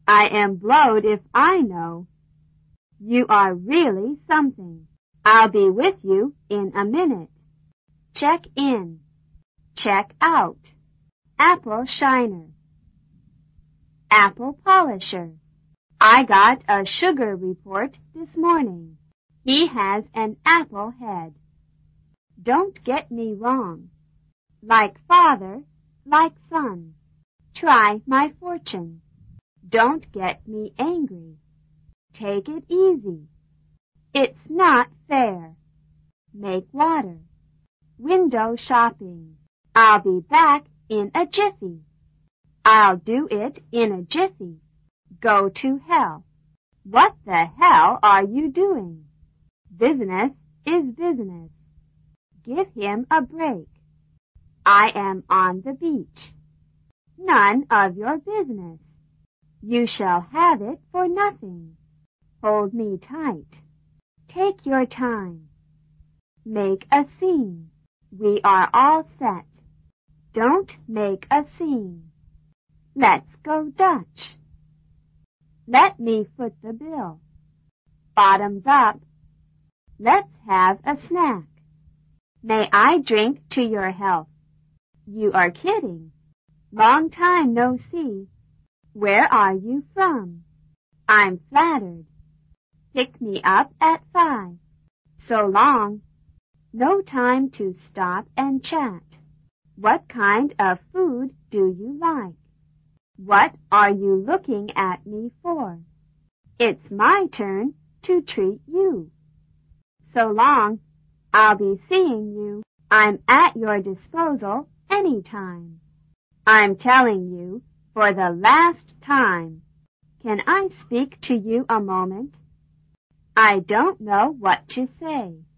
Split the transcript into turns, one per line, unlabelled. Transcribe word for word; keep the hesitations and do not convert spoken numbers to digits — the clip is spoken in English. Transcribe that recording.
I am blowed if I know. You are really something. I'll be with you in a minute. Check in. Check out. Apple shiner. Apple polisher. I got a sugar report this morning. He has an apple head. Don't get me wrong. Like father, like son. Try my fortune. Don't get me angry. Take it easy. It's not fair. Make water. Window shopping. I'll be back in a jiffy. I'll do it in a jiffy. Go to hell. What the hell are you doing? Business is business. Give him a break. I am on the beach. None of your business. You shall have it for nothing. Hold me tight. Take your time. Make a scene. We are all set. Don't make a scene. Let's go Dutch. Let me foot the bill. Bottoms up. Let's have a snack. May I drink to your health? You are kidding. Long time no see. Where are you from? I'm flattered. Pick me up at five. So long. No time to stop and chat. What kind of food do you like? What are you looking at me for? It's my turn to treat you. So long. I'll be seeing you. I'm at your disposal anytime. I'm telling you for the last time. Can I speak to you a moment? I don't know what to say.